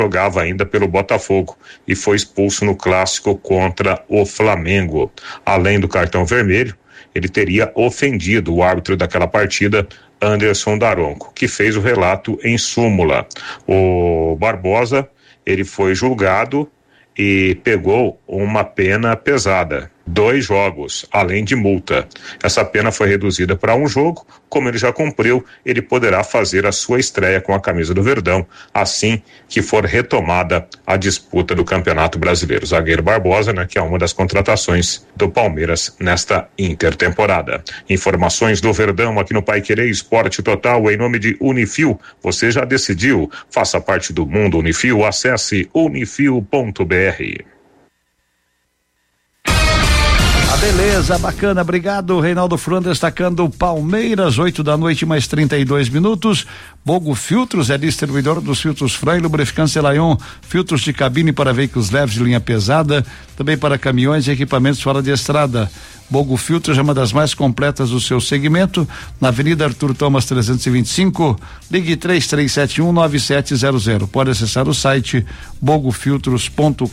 jogava ainda pelo Botafogo e foi expulso no clássico contra o Flamengo. Além do cartão vermelho, ele teria ofendido o árbitro daquela partida, Anderson Daronco, que fez o relato em súmula. O Barbosa, ele foi julgado e pegou uma pena pesada, 2 jogos, além de multa. Essa pena foi reduzida para 1 jogo. Como ele já cumpriu, ele poderá fazer a sua estreia com a camisa do Verdão, assim que for retomada a disputa do Campeonato Brasileiro. Zagueiro Barbosa, né, que é uma das contratações do Palmeiras nesta intertemporada. Informações do Verdão aqui no Paiquerê Esporte Total, em nome de Unifil. Você já decidiu? Faça parte do mundo Unifil. Acesse unifil.br. Beleza, bacana, obrigado. Reinaldo Fran destacando Palmeiras, 8h mais 32 minutos. Bogo Filtros é distribuidor dos filtros Fran e lubrificante Selayon, filtros de cabine para veículos leves de linha pesada, também para caminhões e equipamentos fora de estrada. Bogo Filtros é uma das mais completas do seu segmento, na Avenida Arthur Thomas 325, ligue 33719700. Pode acessar o site bogofiltros.com.br,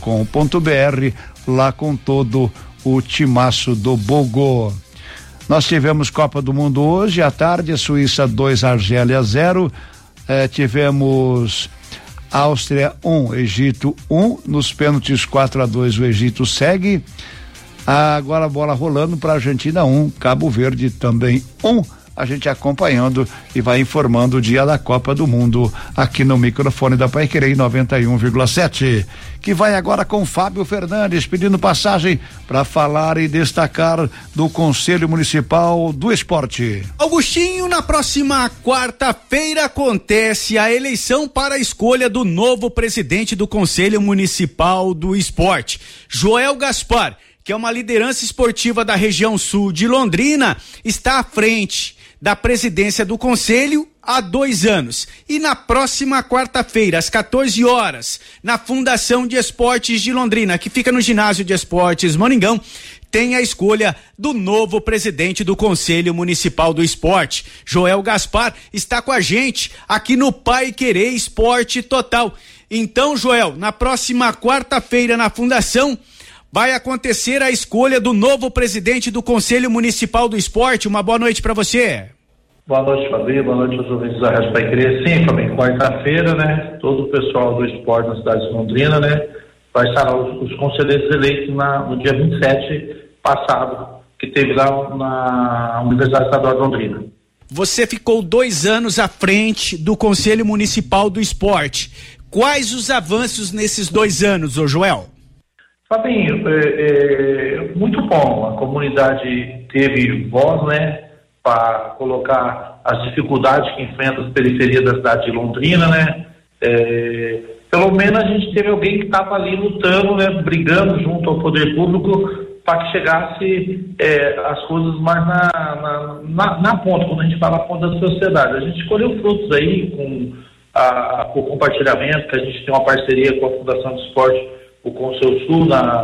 lá com todo o timaço do Bogo. Nós tivemos Copa do Mundo hoje à tarde, Suíça 2, Argélia 0, tivemos Áustria 1, Egito 1, nos pênaltis 4-2 o Egito segue. Agora a bola rolando para Argentina 1, Cabo Verde também 1. A gente acompanhando e vai informando o dia da Copa do Mundo aqui no microfone da Paiquerê 91,7. Que vai agora com Fábio Fernandes pedindo passagem para falar e destacar do Conselho Municipal do Esporte. Augustinho, na próxima quarta-feira acontece a eleição para a escolha do novo presidente do Conselho Municipal do Esporte, Joel Gaspar, que é uma liderança esportiva da região sul de Londrina, está à frente da presidência do conselho há 2 anos. E na próxima quarta-feira, às 14 horas, na Fundação de Esportes de Londrina, que fica no Ginásio de Esportes Moringão, tem a escolha do novo presidente do Conselho Municipal do Esporte. Joel Gaspar está com a gente aqui no Paiquerê Esporte Total. Então, Joel, na próxima quarta-feira, na Fundação, vai acontecer a escolha do novo presidente do Conselho Municipal do Esporte. Uma boa noite para você. Boa noite, Fabinho. Boa noite aos ouvintes da Rádio Paiquerê. Sim, Fabinho, quarta-feira, né? Todo o pessoal do esporte na cidade de Londrina, né? Vai estar os conselheiros eleitos no dia 27 passado, que teve lá na Universidade Estadual de Londrina. Você ficou 2 anos à frente do Conselho Municipal do Esporte. Quais os avanços nesses 2 anos, ô Joel? Fabinho, muito bom. A comunidade teve voz, né, para colocar as dificuldades que enfrenta as periferias da cidade de Londrina, né. Pelo menos a gente teve alguém que estava ali lutando, né, brigando junto ao poder público para que chegasse as coisas mais na ponta, quando a gente fala a ponta da sociedade. A gente colheu frutos aí com o compartilhamento, que a gente tem uma parceria com a Fundação do Esporte, o Conselho Sul,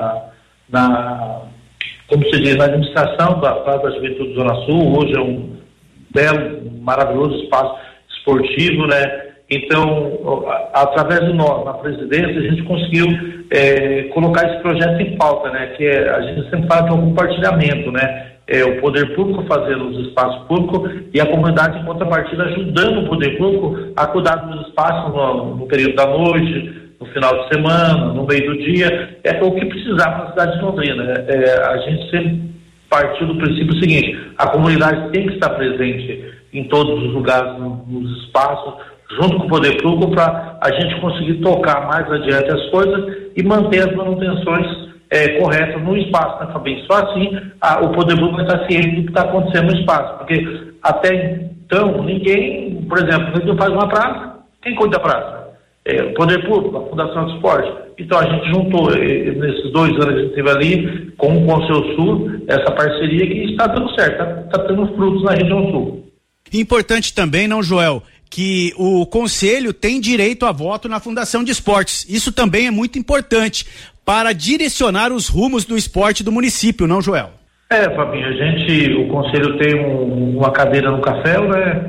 como se diz, na administração da Praça da Juventude Zona Sul. Hoje é um belo, maravilhoso espaço esportivo, né? Então, através de nós, na presidência, a gente conseguiu colocar esse projeto em pauta, né? Que a gente sempre fala que é um compartilhamento, né? O poder público fazendo os espaços públicos e a comunidade, em contrapartida, ajudando o poder público a cuidar dos espaços no período da noite, no final de semana, no meio do dia. É o que precisava na cidade de Londrina. A gente sempre partiu do princípio seguinte: a comunidade tem que estar presente em todos os lugares, nos espaços, junto com o poder público, para a gente conseguir tocar mais adiante as coisas e manter as manutenções corretas no espaço, né, Fabinho? Só assim o poder público vai estar ciente do que está acontecendo no espaço, porque até então ninguém, por exemplo, ninguém faz uma praça, quem cuida da praça? O poder público, a Fundação do Esporte. Então a gente juntou, nesses 2 anos que a gente teve ali, com o Conselho Sul, essa parceria que está dando certo, está tendo frutos na região sul. Importante também, não, Joel, que o Conselho tem direito a voto na Fundação de Esportes. Isso também é muito importante para direcionar os rumos do esporte do município, não, Joel? Fabinho, o Conselho tem uma cadeira no café, né?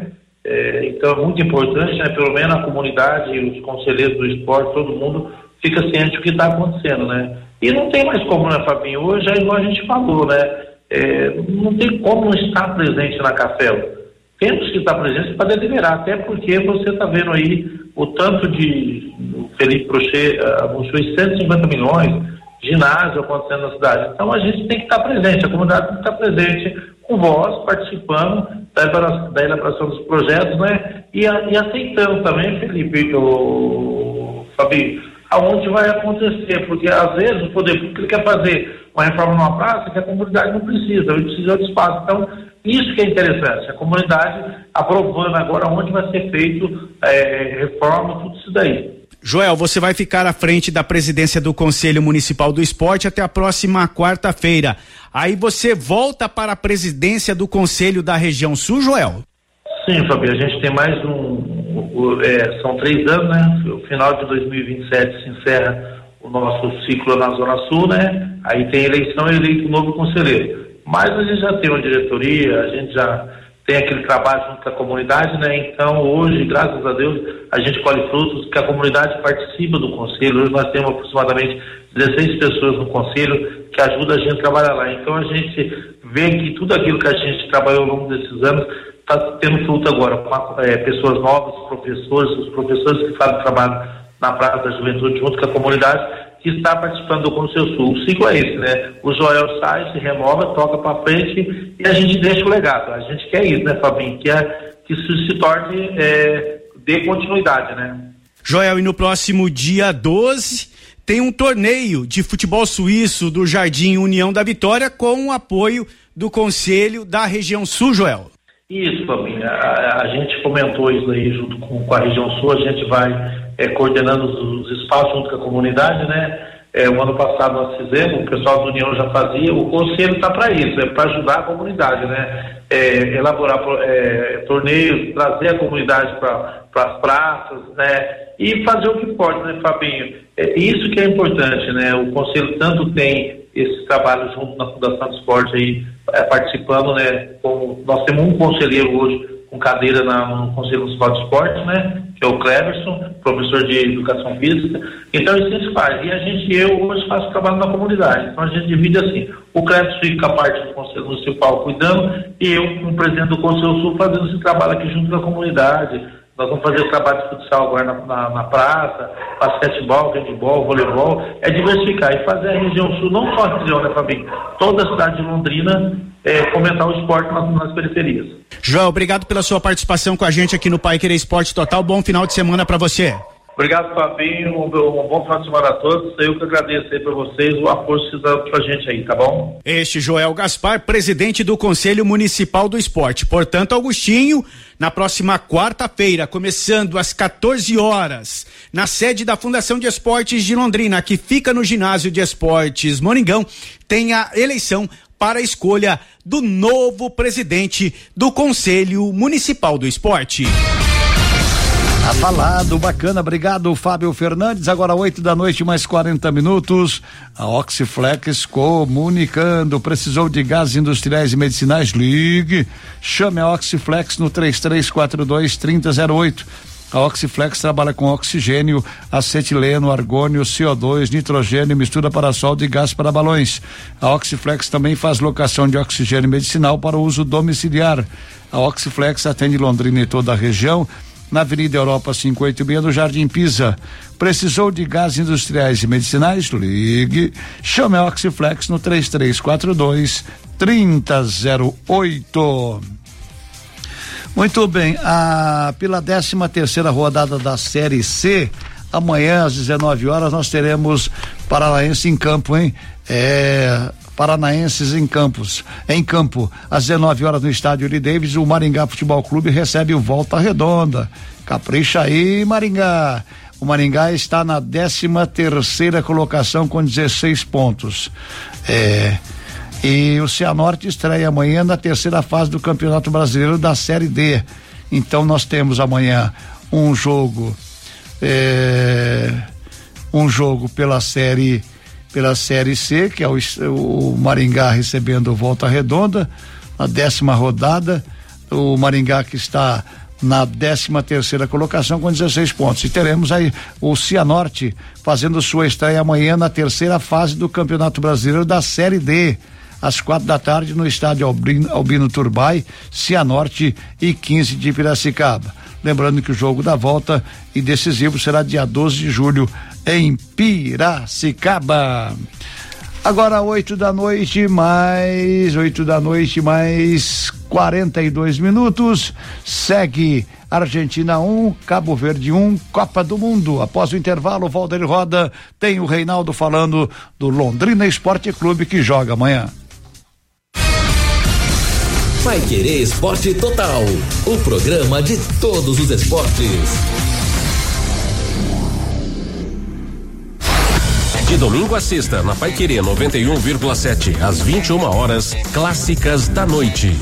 Então é muito importante, né? Pelo menos a comunidade, os conselheiros do esporte, todo mundo fica ciente do que está acontecendo, né? E não tem mais como, né, Fabinho? Hoje é igual a gente falou, né? Não tem como não estar presente na Café. Temos que estar presentes para deliberar, até porque você está vendo aí o tanto de o Felipe Prochet anunciou 150 milhões, ginásio acontecendo na cidade. Então a gente tem que estar presente, a comunidade tem que estar presente com voz, participando da elaboração dos projetos, né? E aceitando também, Felipe, Fabinho, aonde vai acontecer, porque às vezes o poder público quer fazer uma reforma numa praça que a comunidade não precisa, ele precisa de espaço. Então, isso que é interessante, a comunidade aprovando agora onde vai ser feito reforma, tudo isso daí. Joel, você vai ficar à frente da presidência do Conselho Municipal do Esporte até a próxima quarta-feira. Aí você volta para a presidência do Conselho da Região Sul, Joel? Sim, Fabio, a gente tem mais são 3 anos, né? No final de 2027 se encerra o nosso ciclo na Zona Sul, né? Aí tem eleição e eleito um novo conselheiro. Mas a gente já tem uma diretoria, a gente já tem aquele trabalho junto com a comunidade, né? Então hoje, graças a Deus, a gente colhe frutos que a comunidade participa do conselho. Hoje nós temos aproximadamente 16 pessoas no conselho que ajudam a gente a trabalhar lá. Então a gente vê que tudo aquilo que a gente trabalhou ao longo desses anos está tendo fruto agora. Pessoas novas, os professores que fazem trabalho na Praça da Juventude junto com a comunidade, que está participando do Conselho Sul. O ciclo é esse, né? O Joel sai, se renova, toca para frente e a gente deixa o legado. A gente quer isso, né, Fabinho? Que isso se torne, dê continuidade, né? Joel, e no próximo dia 12 tem um torneio de futebol suíço do Jardim União da Vitória com o apoio do Conselho da Região Sul, Joel. Isso, Fabinho. A gente comentou isso aí junto com a Região Sul, a gente vai coordenando os espaços junto com a comunidade, né? O ano passado nós fizemos, o pessoal da União já fazia, o Conselho está para isso, para ajudar a comunidade, né? Elaborar torneios, trazer a comunidade para as praças, né? E fazer o que pode, né, Fabinho? Isso que é importante, né? O Conselho tanto tem esse trabalho junto na Fundação do Esporte aí, participando, né? Nós temos um conselheiro hoje com cadeira no Conselho Municipal de Esporte, né? Que é o Cleverson, professor de Educação Física. Então isso se faz. E eu hoje faço trabalho na comunidade. Então a gente divide assim. O Cleverson fica com a parte do Conselho Municipal cuidando e eu, como presidente do Conselho Sul, fazendo esse trabalho aqui junto com a comunidade. Nós vamos fazer o trabalho de futsal agora na praça, basquetebol, handebol, voleibol, diversificar e fazer a região sul, não só a região, né, Fabinho? Toda a cidade de Londrina fomentar o esporte nas periferias. Joel, obrigado pela sua participação com a gente aqui no Pai Querer Esporte Total. Bom final de semana para você. Obrigado, Fabinho. Um bom final de semana a todos. Eu que agradeço aí para vocês o apoio que vocês dão pra gente aí, tá bom? Este Joel Gaspar, presidente do Conselho Municipal do Esporte. Portanto, Augustinho, na próxima quarta-feira, começando às 14 horas, na sede da Fundação de Esportes de Londrina, que fica no Ginásio de Esportes Moringão, tem a eleição para a escolha do novo presidente do Conselho Municipal do Esporte. Tá falado, bacana, obrigado Fábio Fernandes. Agora 8h mais 40 minutos. A Oxiflex comunicando, precisou de gases industriais e medicinais? Ligue, chame a Oxiflex no 3342-3008. A Oxiflex trabalha com oxigênio, acetileno, argônio, CO2, nitrogênio, mistura para solda e gás para balões. A Oxiflex também faz locação de oxigênio medicinal para uso domiciliar. A Oxiflex atende Londrina e toda a região, na Avenida Europa 586, no Jardim Pisa. Precisou de gases industriais e medicinais? Ligue, chame a Oxiflex no 3342-3008. Muito bem, pela 13ª rodada da Série C, amanhã às 19 horas nós teremos Paranaense em campo, hein? Paranaenses em campo, às 19 horas no estádio Uri Davis, o Maringá Futebol Clube recebe o Volta Redonda. Capricha aí, Maringá. O Maringá está na 13ª colocação com 16 pontos. E o Cianorte estreia amanhã na 3ª fase do Campeonato Brasileiro da Série D. Então nós temos amanhã um jogo pela Série C, que é o Maringá recebendo Volta Redonda, a 10ª rodada. O Maringá que está na 13ª colocação com 16 pontos. E teremos aí o Cianorte fazendo sua estreia amanhã na 3ª fase do Campeonato Brasileiro da Série D, às 4h no estádio Albino Turbay, Cianorte e 15 de Piracicaba. Lembrando que o jogo da volta e decisivo será dia 12 de julho em Piracicaba. Agora 8h mais 42 minutos. Segue Argentina 1, Cabo Verde 1, Copa do Mundo. Após o intervalo, Valdir Roda tem o Reinaldo falando do Londrina Esporte Clube que joga amanhã. Paiquerê Esporte Total, o programa de todos os esportes. De domingo a sexta, na Paiquerê 91,7, às 21h, clássicas da noite.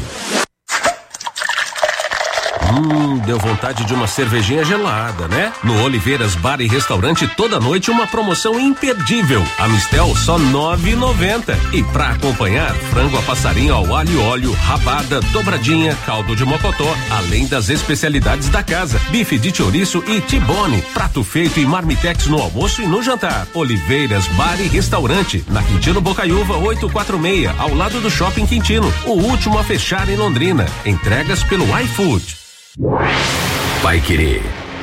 Deu vontade de uma cervejinha gelada, né? No Oliveiras Bar e Restaurante, toda noite uma promoção imperdível. A Mistel só R$9,90. E pra acompanhar, frango a passarinho ao alho e óleo, rabada, dobradinha, caldo de mocotó, além das especialidades da casa, bife de chouriço e tibone, prato feito e marmitex no almoço e no jantar. Oliveiras Bar e Restaurante, na Quintino Bocaiúva 846, ao lado do Shopping Quintino, o último a fechar em Londrina. Entregas pelo iFood. Paiquerê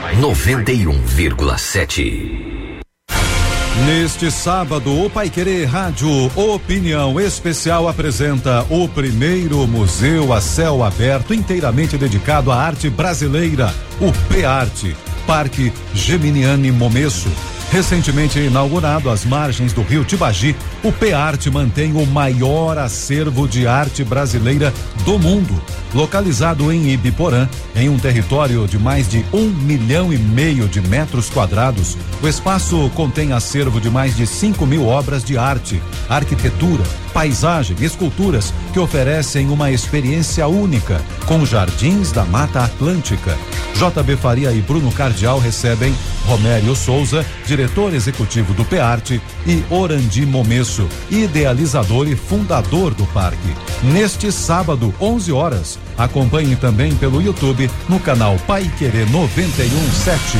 91,7. Neste sábado, o Paiquerê Rádio Opinião Especial apresenta o primeiro museu a céu aberto inteiramente dedicado à arte brasileira, o PEARTE, Parque Geminiani Momesso. Recentemente inaugurado às margens do rio Tibagi, o PEARTE mantém o maior acervo de arte brasileira do mundo. Localizado em Ibiporã, em um território de mais de 1,5 milhão de metros quadrados, o espaço contém acervo de mais de 5.000 obras de arte, arquitetura, paisagem e esculturas que oferecem uma experiência única, com jardins da Mata Atlântica. JB Faria e Bruno Cardial recebem Romério Souza, diretor executivo do PEARTE, e Orandi Momesso, idealizador e fundador do parque. Neste sábado, 11h, acompanhe também pelo YouTube no canal Paiquerê 91,7.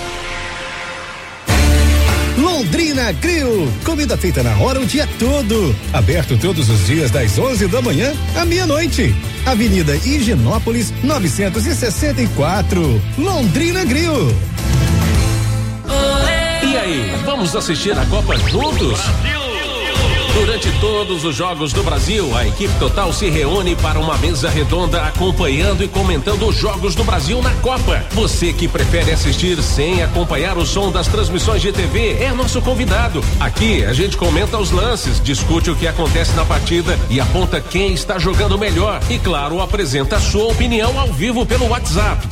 Londrina Grill, comida feita na hora o dia todo, aberto todos os dias das 11 da manhã à meia-noite. Avenida Higienópolis 964, Londrina Grill. E aí, vamos assistir a Copa juntos? Durante todos os jogos do Brasil, a equipe total se reúne para uma mesa redonda acompanhando e comentando os jogos do Brasil na Copa. Você que prefere assistir sem acompanhar o som das transmissões de TV é nosso convidado. Aqui a gente comenta os lances, discute o que acontece na partida e aponta quem está jogando melhor. E claro, apresenta a sua opinião ao vivo pelo WhatsApp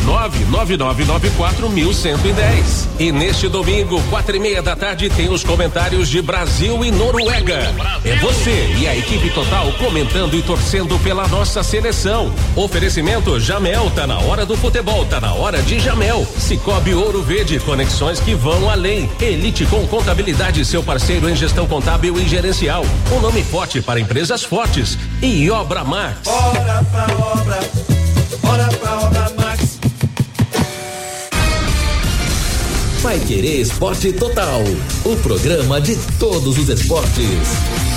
999941110. E neste domingo, 4:30 da tarde, tem os comentários de Brasil e Noruega. É você e a equipe total comentando e torcendo pela nossa seleção. Oferecimento Jamel, tá na hora do futebol, tá na hora de Jamel. Cicobi Ouro Verde, conexões que vão além. Elite com Contabilidade, seu parceiro em gestão contábil e gerencial. Um nome forte para empresas fortes. E Obra Max. Bora pra obra Max. Paiquerê Esporte Total, o programa de todos os esportes.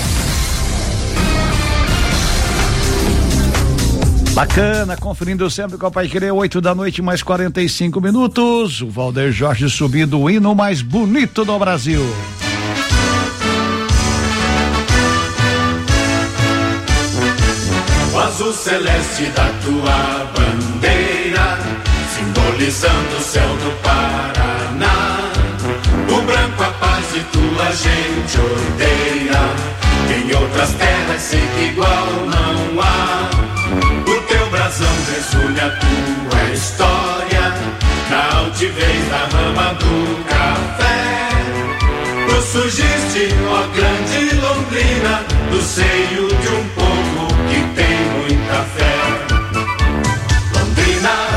Bacana, conferindo sempre com a Paiquerê, 8h mais 45 minutos. O Valder Jorge subindo o hino mais bonito do Brasil. O azul celeste da tua bandeira, simbolizando o céu do Paraná. O branco a paz e tua gente odeia, em outras terras sei que igual não há. O teu brasão resume a tua história, na altivez da rama do café. Tu surgiste, ó grande Londrina, do seio de um povo que tem muita fé. Londrina.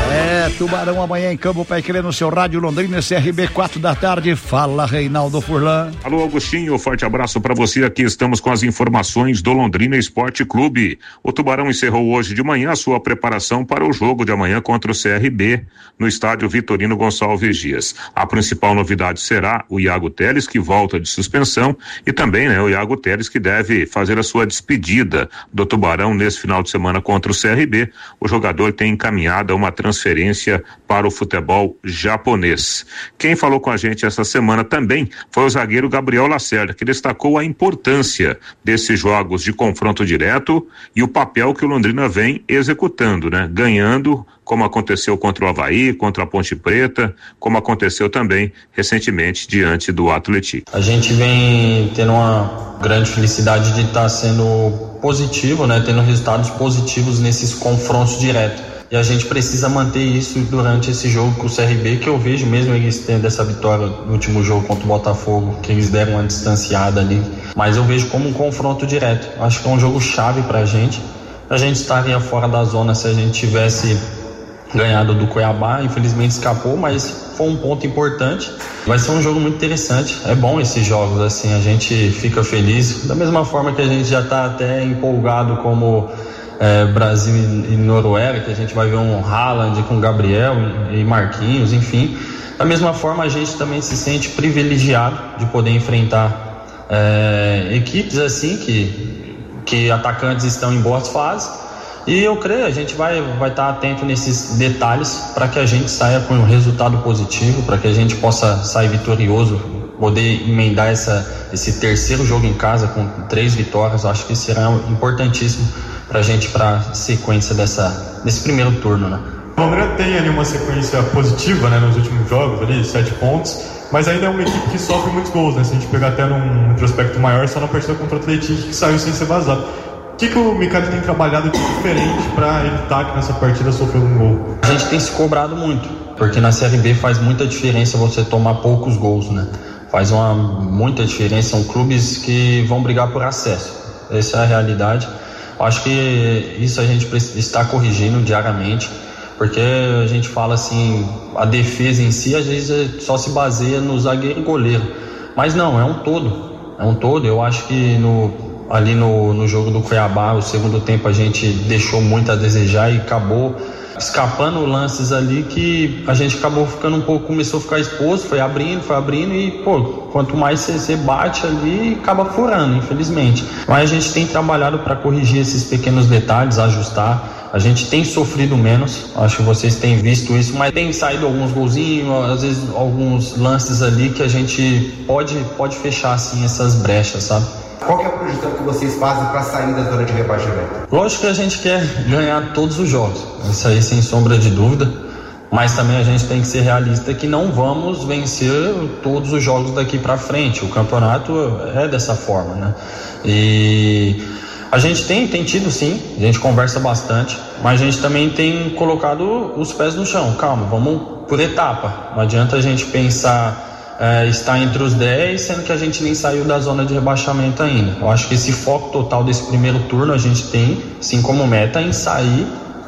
Tubarão amanhã em campo para querer no seu rádio Londrina, CRB 4 da tarde. Fala, Reinaldo Furlan. Alô, Augustinho, forte abraço para você. Aqui estamos com as informações do Londrina Esporte Clube. O Tubarão encerrou hoje de manhã a sua preparação para o jogo de amanhã contra o CRB no estádio Vitorino Gonçalves Dias. A principal novidade será o Iago Teles, que volta de suspensão, e também, o Iago Teles, que deve fazer a sua despedida do Tubarão nesse final de semana contra o CRB. O jogador tem encaminhado uma transferência para o futebol japonês. Quem falou com a gente essa semana também foi o zagueiro Gabriel Lacerda, que destacou a importância desses jogos de confronto direto e o papel que o Londrina vem executando, ganhando, como aconteceu contra o Avaí, contra a Ponte Preta, como aconteceu também recentemente diante do Atlético. A gente vem tendo uma grande felicidade de estar sendo positivo, tendo resultados positivos nesses confrontos diretos. E a gente precisa manter isso durante esse jogo com o CRB, que eu vejo, mesmo eles tendo essa vitória no último jogo contra o Botafogo, que eles deram uma distanciada ali, mas eu vejo como um confronto direto. Acho que é um jogo chave pra gente. A gente estaria fora da zona se a gente tivesse ganhado do Cuiabá, infelizmente escapou, mas foi um ponto importante. Vai ser um jogo muito interessante, é bom esses jogos, assim, a gente fica feliz, da mesma forma que a gente já está até empolgado como Brasil e Noruega, que a gente vai ver um Haaland com Gabriel e Marquinhos, enfim. Da mesma forma, a gente também se sente privilegiado de poder enfrentar equipes assim, que atacantes estão em boas fases. E eu creio, a gente vai estar atento nesses detalhes para que a gente saia com um resultado positivo, para que a gente possa sair vitorioso, poder emendar esse terceiro jogo em casa com 3 vitórias. Acho que será importantíssimo para a gente, para a sequência desse primeiro turno, O Londrina tem ali uma sequência positiva, nos últimos jogos ali, 7 pontos, mas ainda é uma equipe que sofre muitos gols, Se a gente pegar até num retrospecto maior, só na partida contra o Atlético, que saiu sem ser vazado. O que o Micali tem trabalhado de diferente para evitar que nessa partida sofra um gol? A gente tem se cobrado muito, porque na Série B faz muita diferença você tomar poucos gols, Faz muita diferença, são clubes que vão brigar por acesso, essa é a realidade. Acho que isso a gente está corrigindo diariamente, porque a gente fala assim, a defesa em si às vezes só se baseia no zagueiro e goleiro, mas não, é um todo. Eu acho que ali no jogo do Cuiabá, o segundo tempo a gente deixou muito a desejar e acabou escapando lances ali que a gente acabou ficando começou a ficar exposto, foi abrindo e quanto mais você bate ali, acaba furando, infelizmente. Mas a gente tem trabalhado para corrigir esses pequenos detalhes, ajustar. A gente tem sofrido menos, acho que vocês têm visto isso, mas tem saído alguns golzinhos, às vezes alguns lances ali que a gente pode fechar assim essas brechas, sabe? Qual que é a projeção que vocês fazem para sair da zona de rebaixamento? Lógico que a gente quer ganhar todos os jogos, isso aí sem sombra de dúvida, mas também a gente tem que ser realista que não vamos vencer todos os jogos daqui para frente. O campeonato é dessa forma, E a gente tem tido, sim, a gente conversa bastante, mas a gente também tem colocado os pés no chão. Calma, vamos por etapa, não adianta a gente pensar está entre os 10, sendo que a gente nem saiu da zona de rebaixamento ainda. Eu acho que esse foco total desse primeiro turno a gente tem, sim, como meta em sair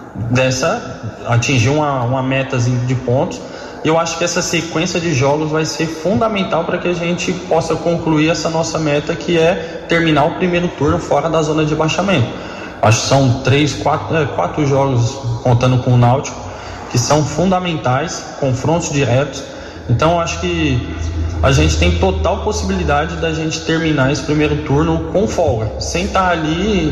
atingir uma metazinha de pontos. E eu acho que essa sequência de jogos vai ser fundamental para que a gente possa concluir essa nossa meta, que é terminar o primeiro turno fora da zona de rebaixamento. Acho que são 4 jogos, contando com o Náutico, que são fundamentais, confrontos diretos. Então acho que a gente tem total possibilidade da gente terminar esse primeiro turno com folga, sem estar ali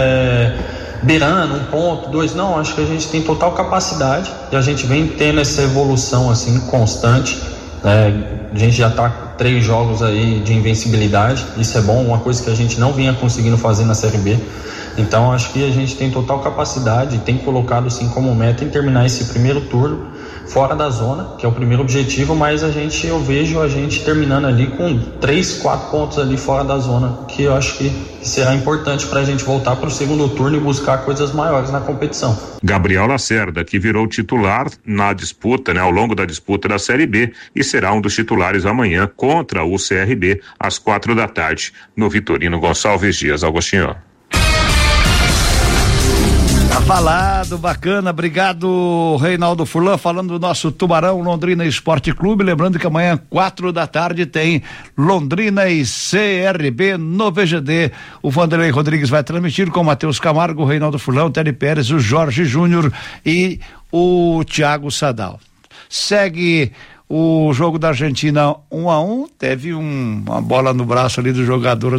beirando 1 ponto, 2, não, acho que a gente tem total capacidade e a gente vem tendo essa evolução assim constante. A gente já está 3 jogos aí de invencibilidade, isso é bom, uma coisa que a gente não vinha conseguindo fazer na Série B. Então acho que a gente tem total capacidade e tem colocado assim como meta em terminar esse primeiro turno fora da zona, que é o primeiro objetivo, mas eu vejo a gente terminando ali com 3, 4 pontos ali fora da zona, que eu acho que será importante para a gente voltar para o segundo turno e buscar coisas maiores na competição. Gabriel Lacerda, que virou titular na disputa, ao longo da disputa da Série B, e será um dos titulares amanhã contra o CRB às 4 da tarde no Vitorino Gonçalves Dias. Agostinho. Tá falado, bacana, obrigado Reinaldo Furlan, falando do nosso Tubarão Londrina Esporte Clube, lembrando que amanhã 4h tem Londrina e CRB no VGD, o Vanderlei Rodrigues vai transmitir com o Matheus Camargo, o Reinaldo Furlan, o Teddy Pérez, o Jorge Júnior e o Thiago Sadal. Segue o jogo da Argentina 1-1, teve uma bola no braço ali do jogador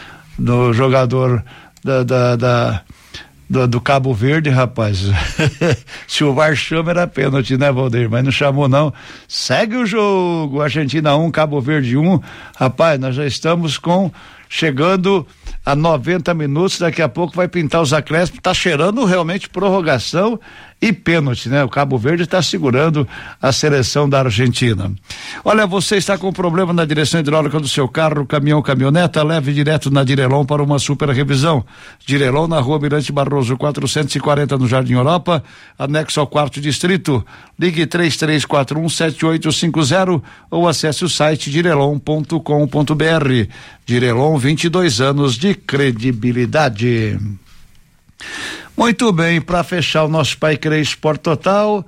do Cabo Verde, rapaz. Se o VAR chama era pênalti, né, Valdeir? Mas não chamou não. Segue o jogo, Argentina 1, Cabo Verde 1. Rapaz, nós já estamos chegando a 90 minutos, daqui a pouco vai pintar os acréscimos, tá cheirando realmente prorrogação e pênalti, né? O Cabo Verde está segurando a seleção da Argentina. Olha, você está com problema na direção hidráulica do seu carro, caminhão, caminhoneta, leve direto na Direlon para uma super revisão. Direlon na Rua Mirante Barroso 440 no Jardim Europa, anexo ao 4º distrito. Ligue 33417850 ou acesse o site direlon.com.br. Direlon, 22 anos de credibilidade. Muito bem, para fechar o nosso Paiquerê Esporte Total,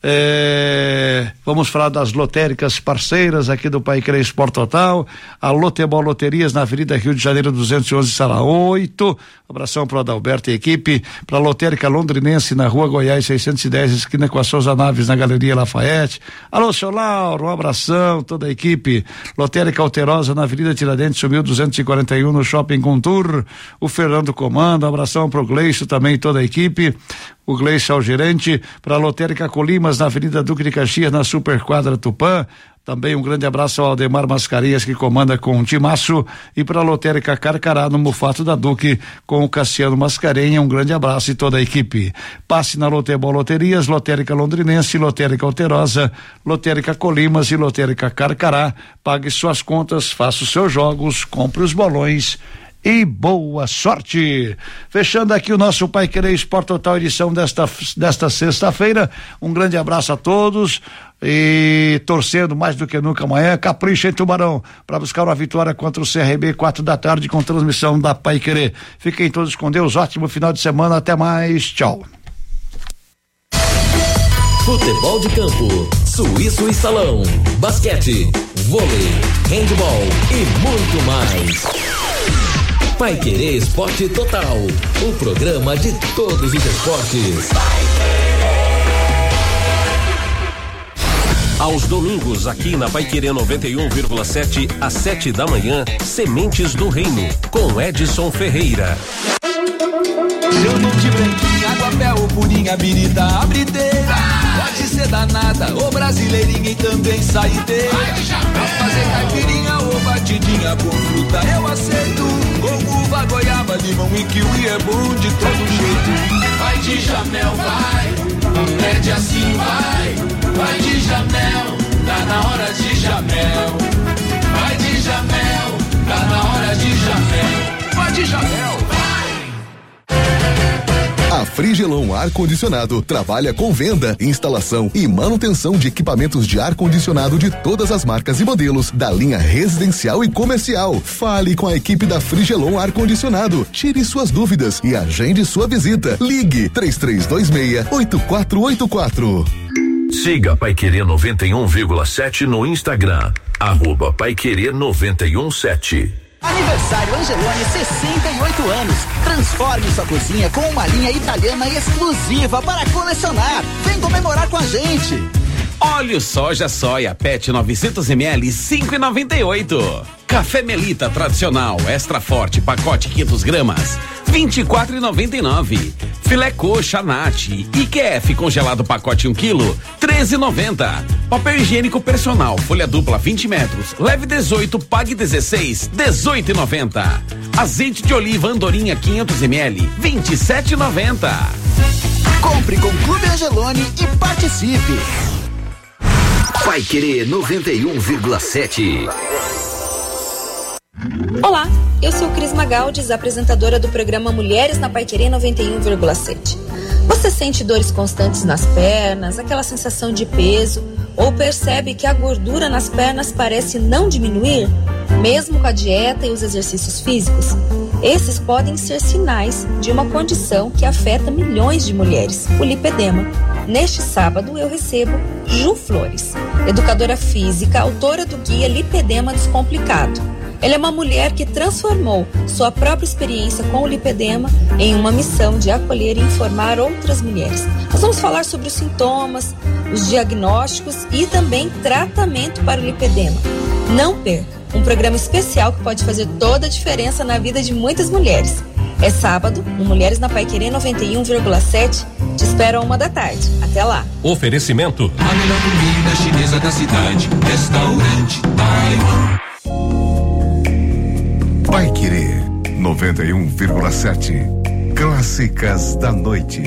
vamos falar das lotéricas parceiras aqui do Paiquerê Esporte Total, a Lotebol Loterias na Avenida Rio de Janeiro 211, sala 8, abração para o Adalberto e equipe, para a Lotérica Londrinense na Rua Goiás 610, esquina com a Souza Naves na Galeria Lafayette. Alô, seu Lauro, um abração, toda a equipe. Lotérica Alterosa na Avenida Tiradentes, subiu 241 no Shopping Contour, o Fernando comanda, um abração pro Gleice também, toda a equipe. O Gleice é o gerente, para a Lotérica Colimas na Avenida Duque de Caxias, na Superquadra Tupã. Também um grande abraço ao Aldemar Mascarenhas, que comanda com o Timaço, e para a Lotérica Carcará, no Mufato da Duque, com o Cassiano Mascarenha, um grande abraço e toda a equipe. Passe na Lotebol Loterias, Lotérica Londrinense, Lotérica Alterosa, Lotérica Colimas e Lotérica Carcará. Pague suas contas, faça os seus jogos, compre os bolões e boa sorte. Fechando aqui o nosso Paiquerê Esporte Total, edição desta sexta-feira. Um grande abraço a todos e torcendo mais do que nunca amanhã, capricha em Tubarão para buscar uma vitória contra o CRB 4h com transmissão da Paiquerê. Fiquem todos com Deus, ótimo final de semana, até mais, tchau. Futebol de campo, suíço e salão, basquete, vôlei, handebol e muito mais. Paiquerê Esporte Total, o programa de todos os esportes. Aos domingos, aqui na Paiquerê 91,7, às 7 da manhã, Sementes do Reino, com Edson Ferreira. Chamam de branquinha, aguapé ou purinha, birita, abriteira. Pode ser danada ou brasileirinha e também saideira. Pra fazer caipirinha ou batidinha com fruta eu aceito. Com uva, goiaba, limão e kiwi é bom de todo jeito. Vai de Jamel, vai, pede assim, vai. Vai de Jamel, tá na hora de Jamel. Vai de Jamel, tá na hora de Jamel. Vai de Jamel, vai. A Frigelon Ar-Condicionado trabalha com venda, instalação e manutenção de equipamentos de ar-condicionado de todas as marcas e modelos da linha residencial e comercial. Fale com a equipe da Frigelon Ar-Condicionado, tire suas dúvidas e agende sua visita. Ligue 3326-8484. Siga Paiquerê 91,7 no Instagram, @Paiquerê 917. Aniversário Angeloni, 68 anos. Transforme sua cozinha com uma linha italiana exclusiva para colecionar. Vem comemorar com a gente. Óleo soja soia PET 900 ml 5,98. Café Melita tradicional extra forte pacote 500 gramas 24,99. Filé coxa Nat IQF congelado pacote 1 kg 13,90. Papel higiênico personal folha dupla 20 metros leve 18 pague 16 18,90. Azeite de oliva Andorinha 500 ml 27,90. Compre com Clube Angeloni e participe. Paiquerê 91,7. Olá, eu sou Cris Magaldes, apresentadora do programa Mulheres na Paiquerê 91,7. Você sente dores constantes nas pernas, aquela sensação de peso, ou percebe que a gordura nas pernas parece não diminuir, mesmo com a dieta e os exercícios físicos? Esses podem ser sinais de uma condição que afeta milhões de mulheres, o lipedema. Neste sábado eu recebo Ju Flores, educadora física, autora do guia Lipedema Descomplicado. Ela é uma mulher que transformou sua própria experiência com o lipedema em uma missão de acolher e informar outras mulheres. Nós vamos falar sobre os sintomas, os diagnósticos e também tratamento para o lipedema. Não perca! Um programa especial que pode fazer toda a diferença na vida de muitas mulheres. É sábado, no Mulheres na Paiquerê 91,7. Te espero 1h. Até lá. Oferecimento. A melhor comida chinesa da cidade. Restaurante Taiwan. Paiquerê 91,7. Clássicas da noite.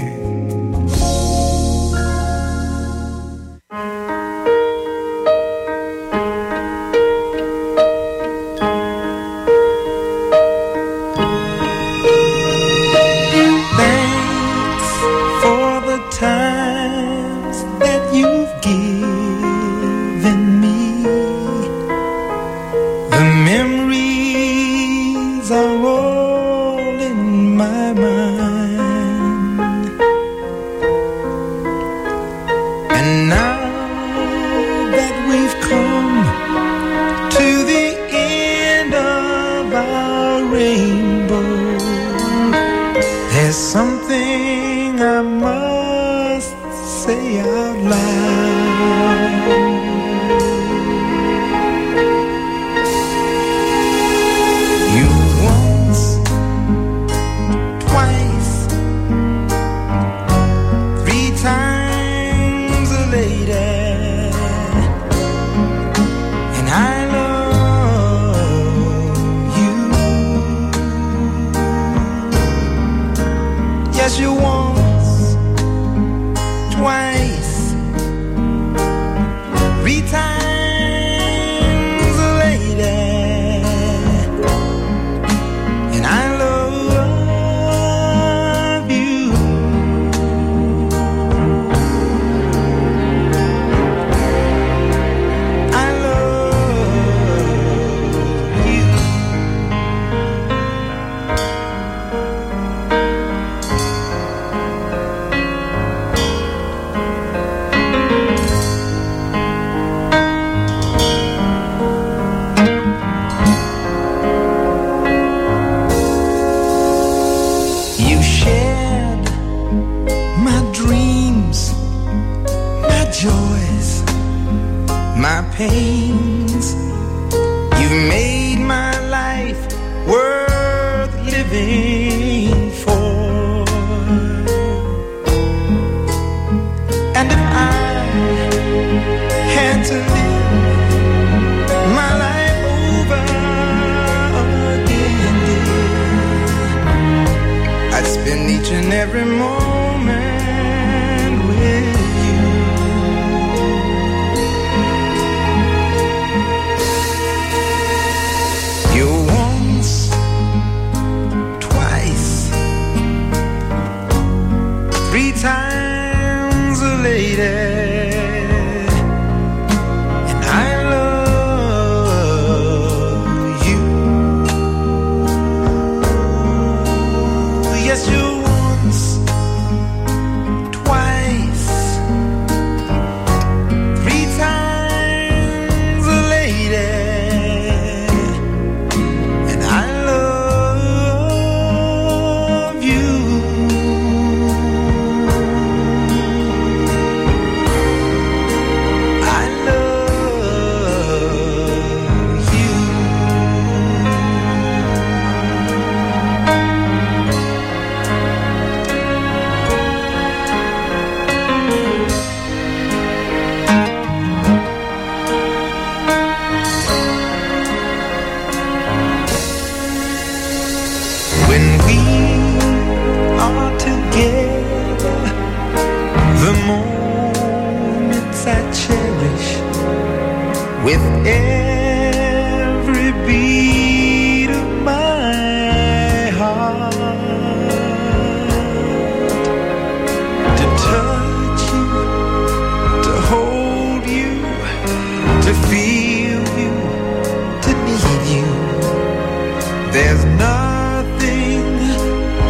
There's nothing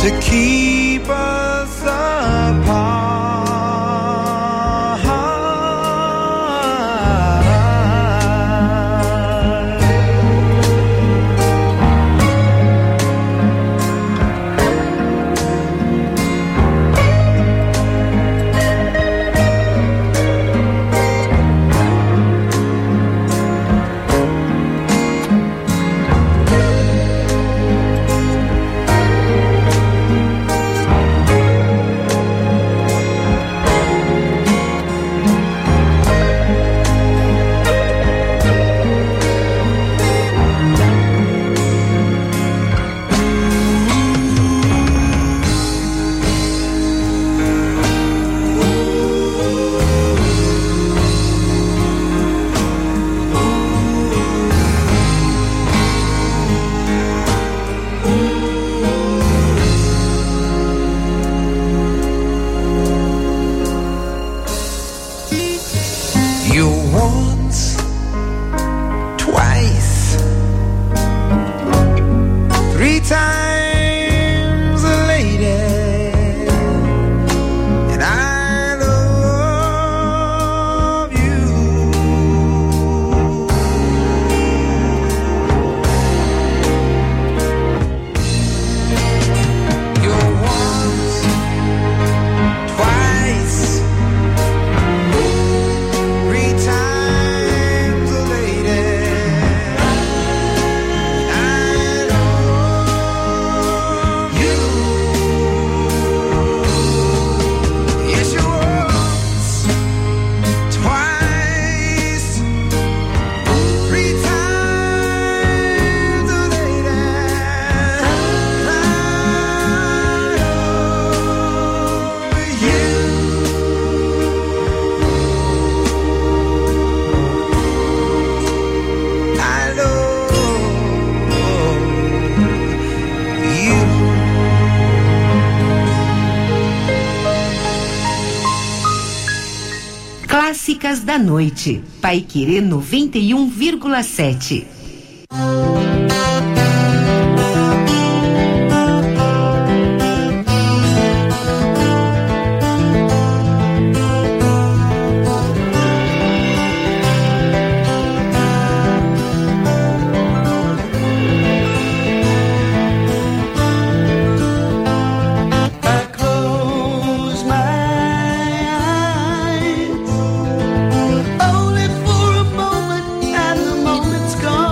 to keep us apart. Clássicas da noite. Paiquerê 91,7. Only for a moment, and the moment's gone.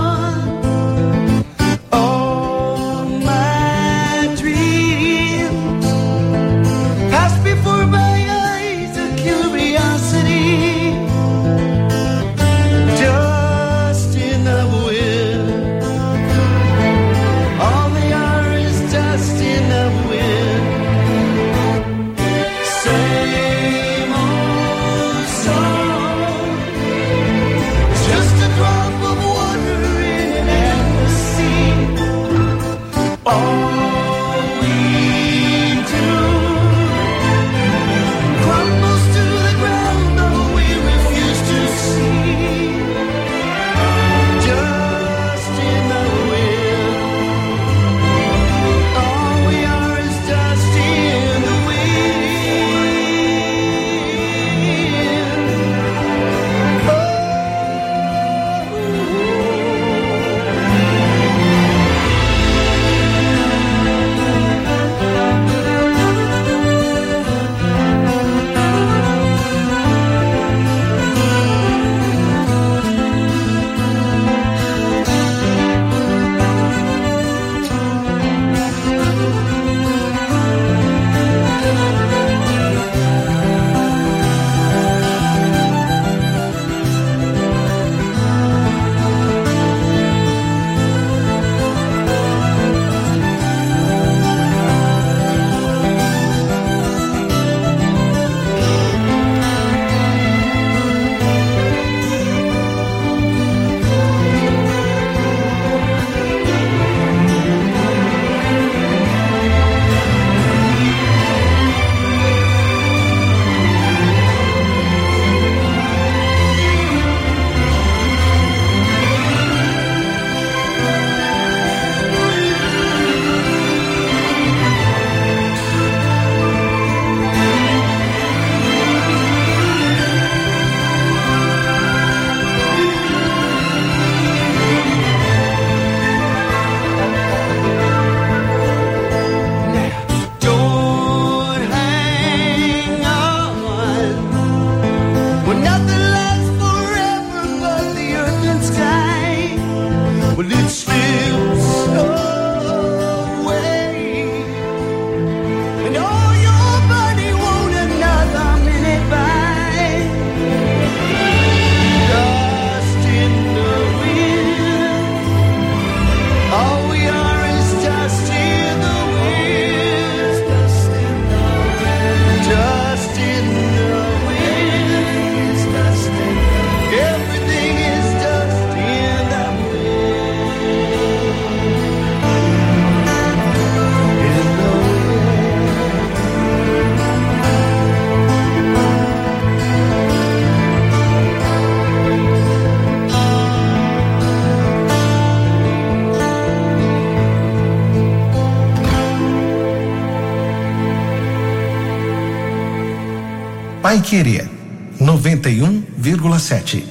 Paiquerê 91,7.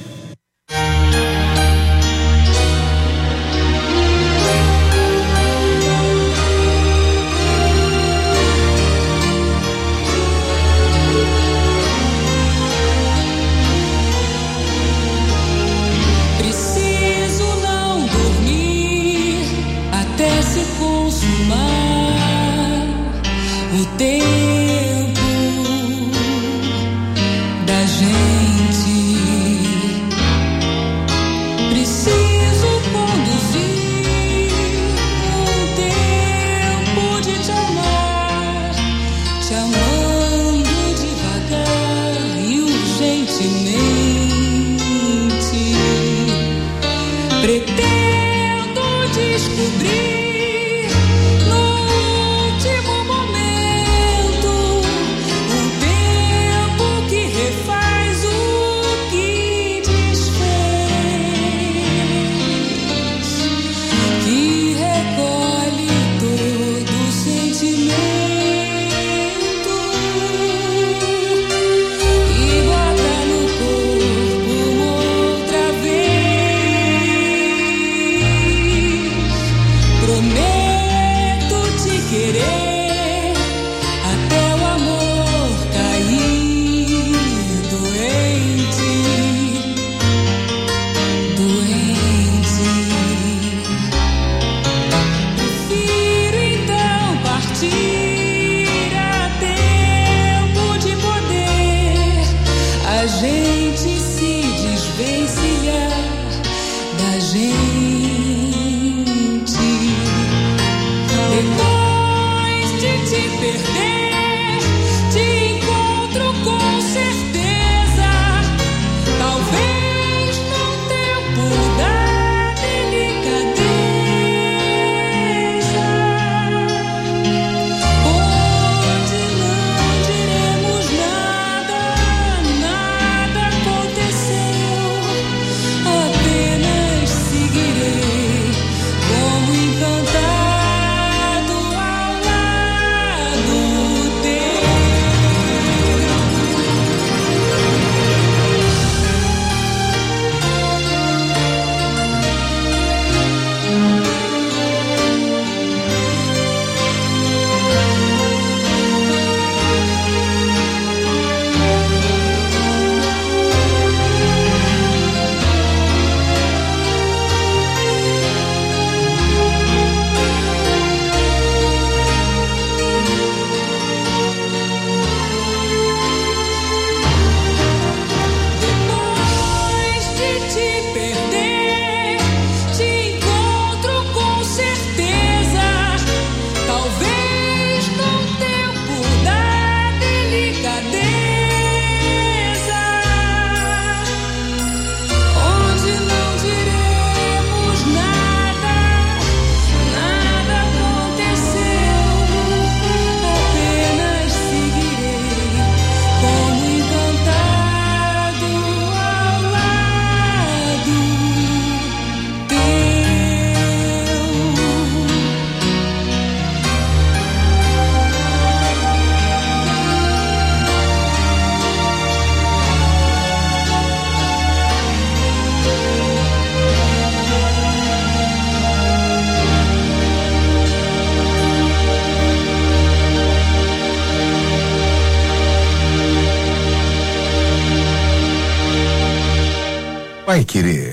Paiquerê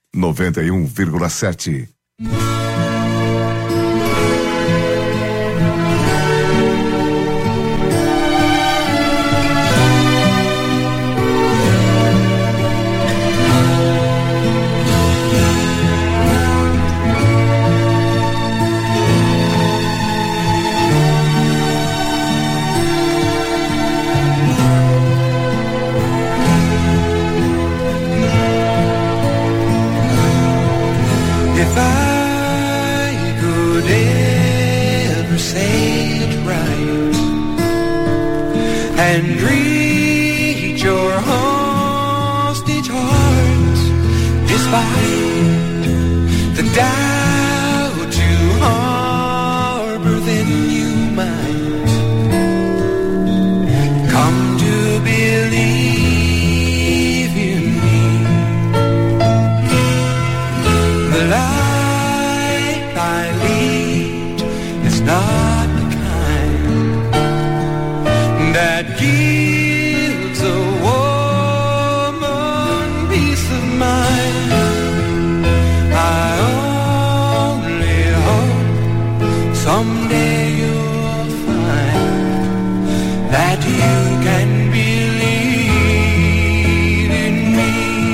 91,7. And reach your hostage hearts, despite the doubt you harbor, then you might come to believe not the kind that gives a woman peace of mind. I only hope someday you'll find that you can believe in me.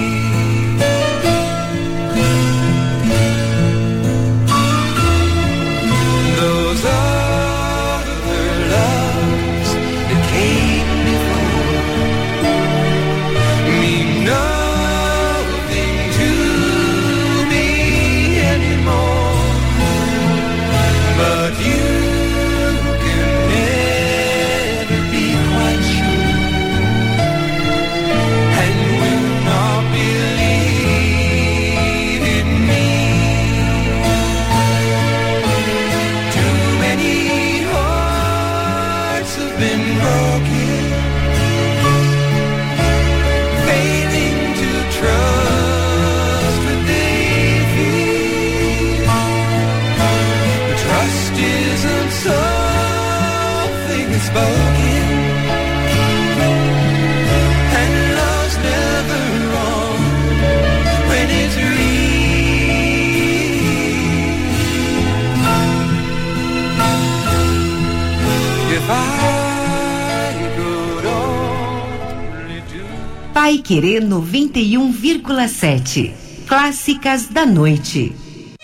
Those other loves that came before mean nothing to me anymore. But you can never be quite sure, and will not believe in me. Too many hearts have been broken, failing to trust what they feel. But trust isn't something that's spoken, and love's never wrong when it's real. If I could only do Pai Querer 91,7. Clássicas da noite.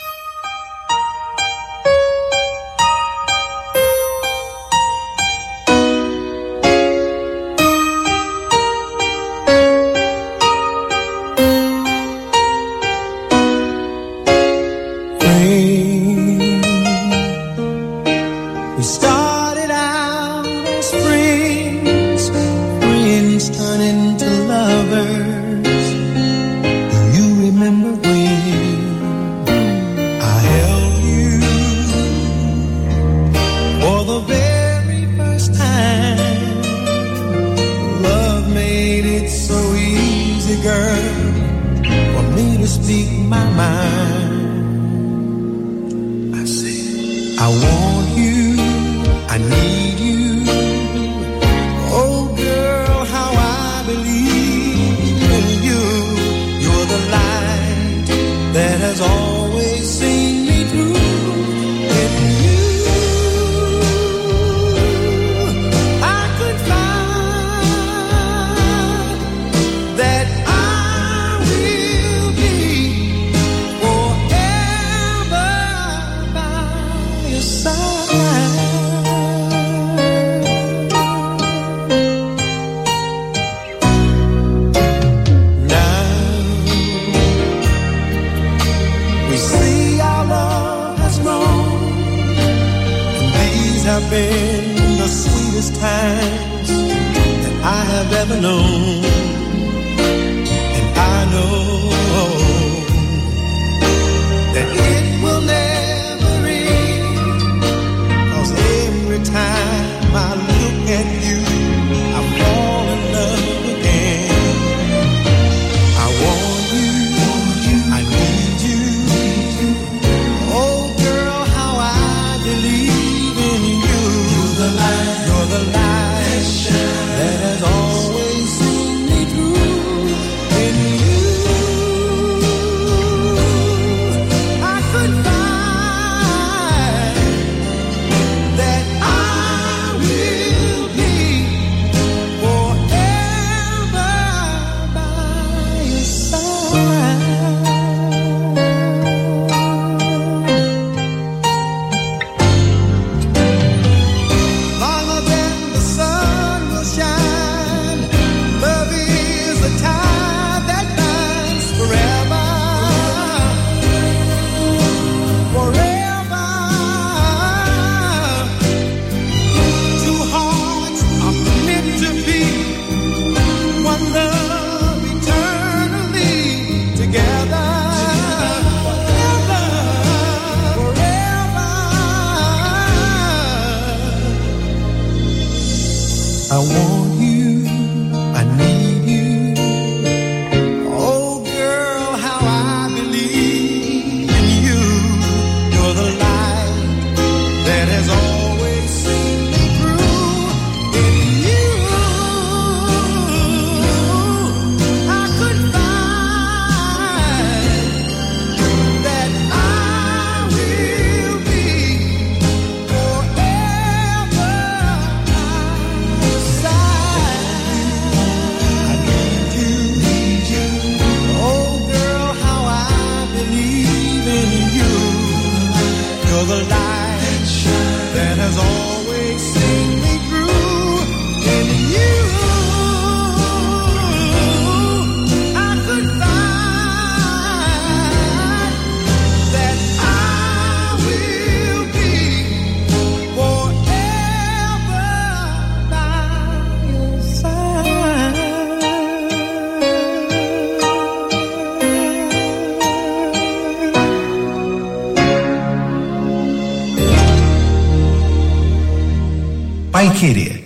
We started out as friends, friends turn into lovers. Do you remember when I held you for the very first time? Love made it so easy, girl, for me to speak my mind. I said, I want you, I need you. Oh girl, how I believe in you. You're the light that has always seen me through. In you, I could find that I will be forever by your side. Now we see our love has grown, and these have been the sweetest times that I have ever known. And I know that it will never end, 'cause every time I look at you, I fall in love again. I want you, I need you. Oh girl, how I believe in you. You're the light that has always seen me through. In you, I could You're the light that has always seen me through. In you, I could find that I will be forever by your side. Pai Querer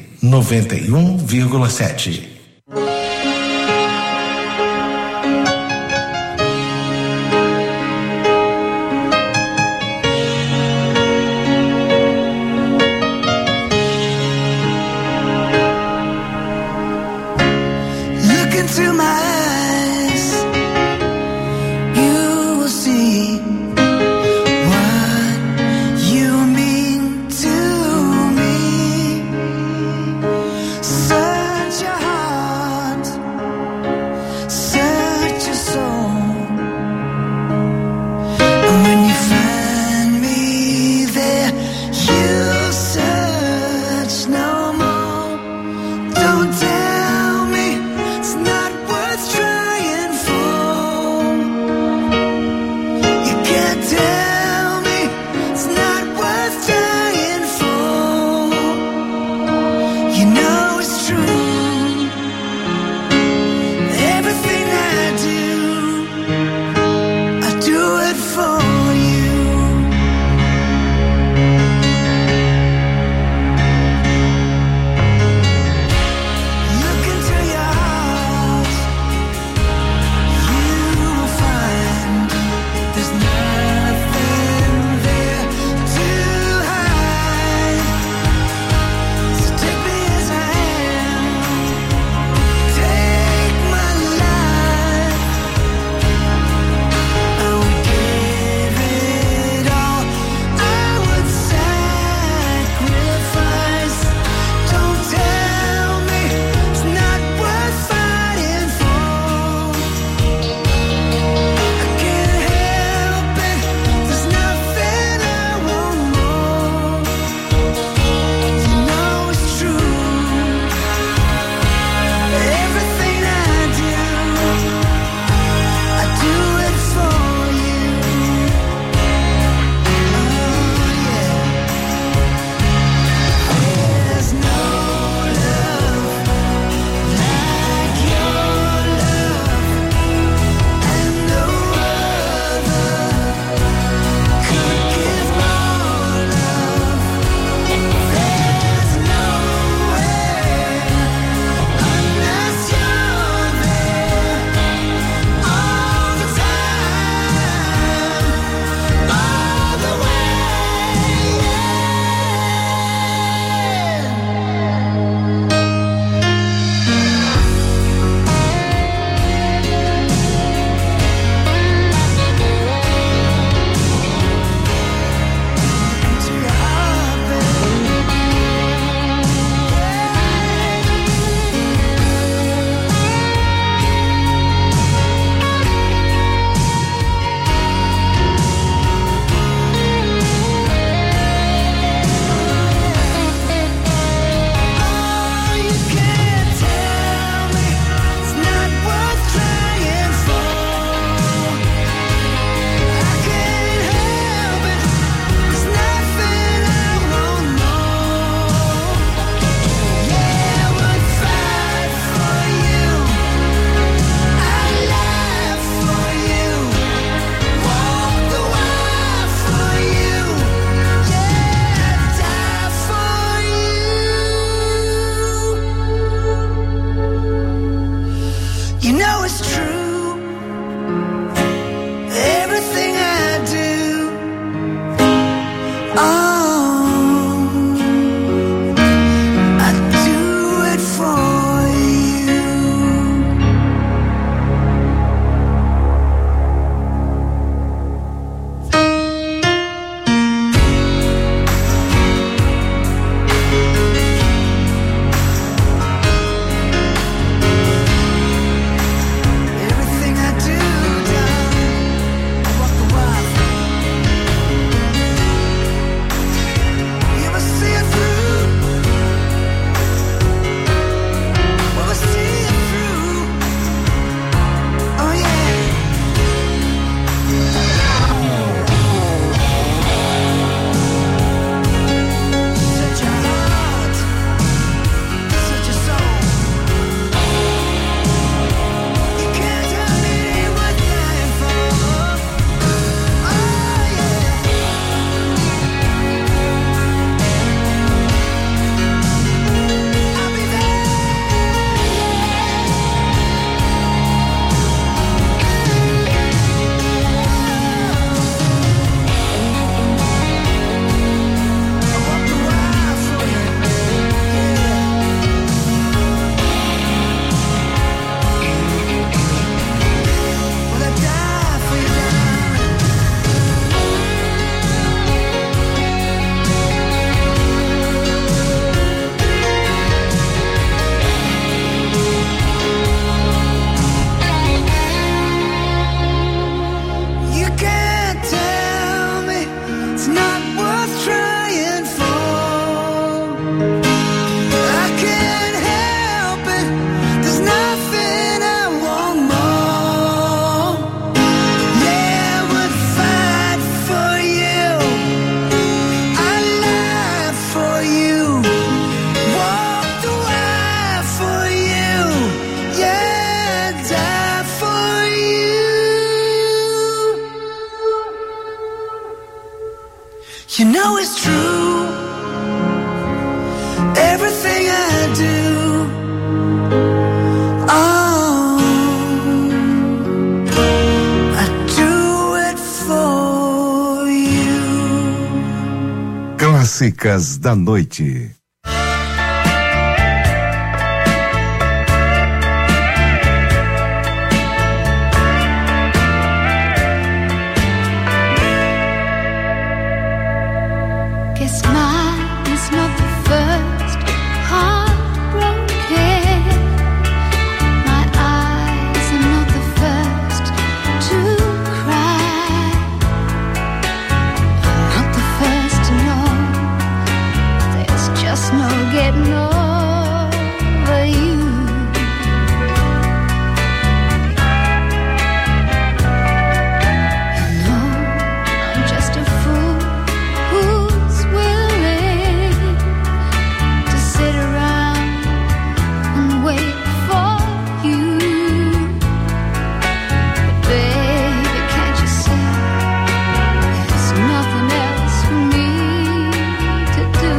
91,7. Look into my eyes, you will see what you mean to me. Search your heart. You know it's true. Everything I do, oh, I do it for you. Clássicas da noite. Guess mine is not the first heartbroken. My eyes are not the first to cry. I'm not the first to know. There's just no getting over you. You know I'm just a fool who's willing to sit around and wait for you. But baby, can't you see there's nothing else for me to do?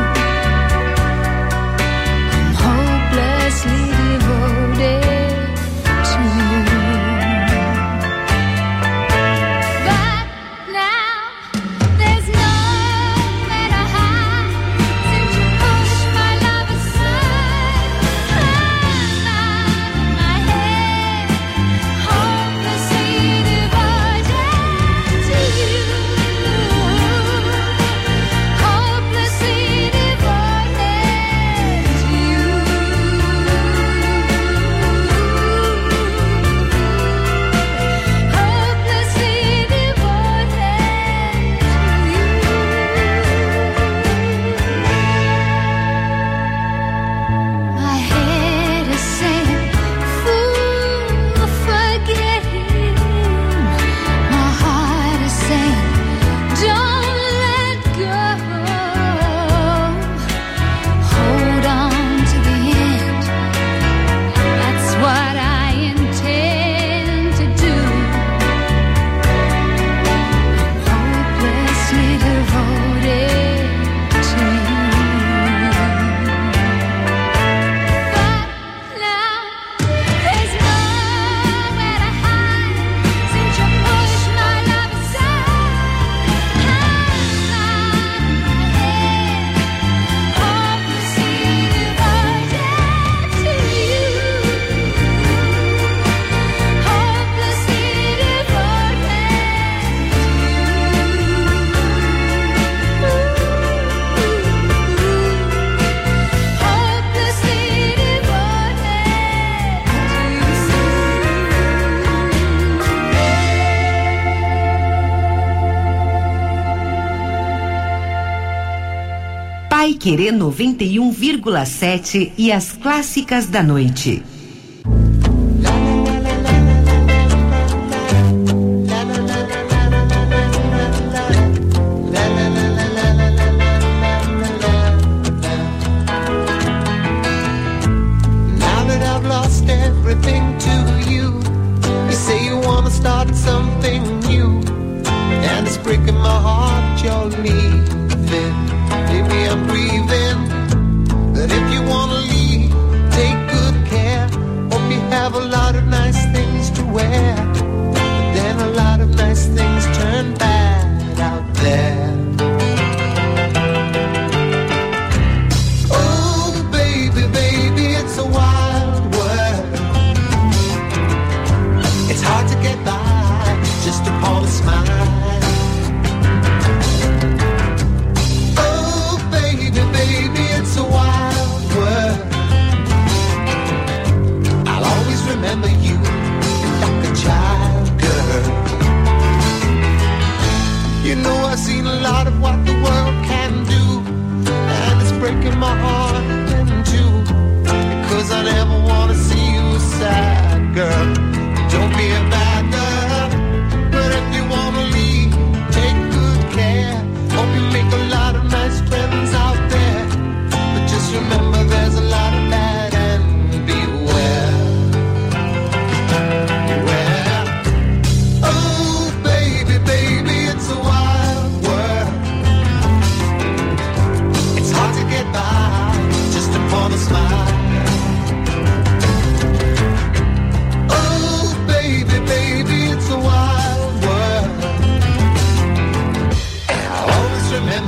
I'm hopelessly devoted to you. But now there's nowhere to hide since you pushed my love aside. I'm out of my head, hopelessly devoted to you. Hopelessly devoted to you. Hopelessly devoted to you. My head is saying, fool, forget him. My heart is saying, don't let go. Hold on to the end. That's what I intend to do. I'm hopelessly devoted to you. But now there's nowhere to hide since you pushed my love aside. I'm out of my head, hopelessly devoted to you. Hopelessly Pai Querer 91,7 e as clássicas da noite. Now that I've lost everything to you, you say you wanna start something new, and it's breaking my heart you're leaving. Maybe I'm grieving, but if you wanna leave, take good care.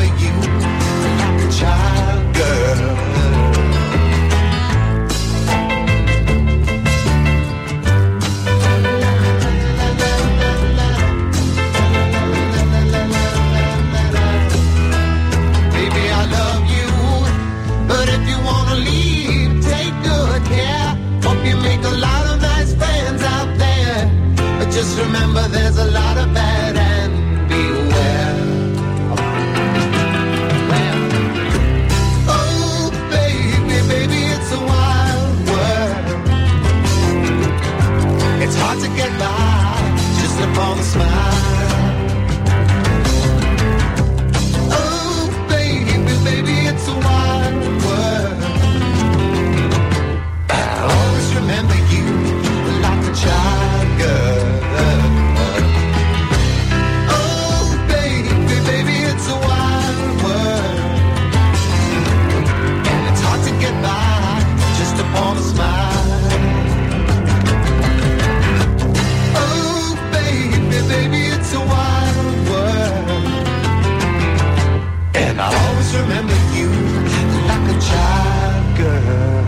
you like a child, girl. Baby, I love you, but if you wanna leave, take good care. Hope you make a lot of nice friends out there, but just remember there's a lot of bad and beware. Oh, baby, baby, it's a wild world. It's hard to get by just upon a smile. Oh, baby, baby, it's a wild world. I'll always remember you like a child, girl. Oh, baby, baby, it's a wild world. And it's hard to get by just upon a smile. Oh, baby, baby, it's a wild world. And I'll always remember you like a child, girl.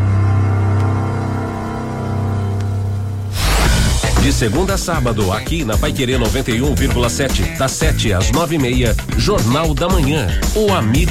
De segunda a sábado, aqui na Paiquerê 91,7, das 7 às 9:30, Jornal da Manhã, o amigo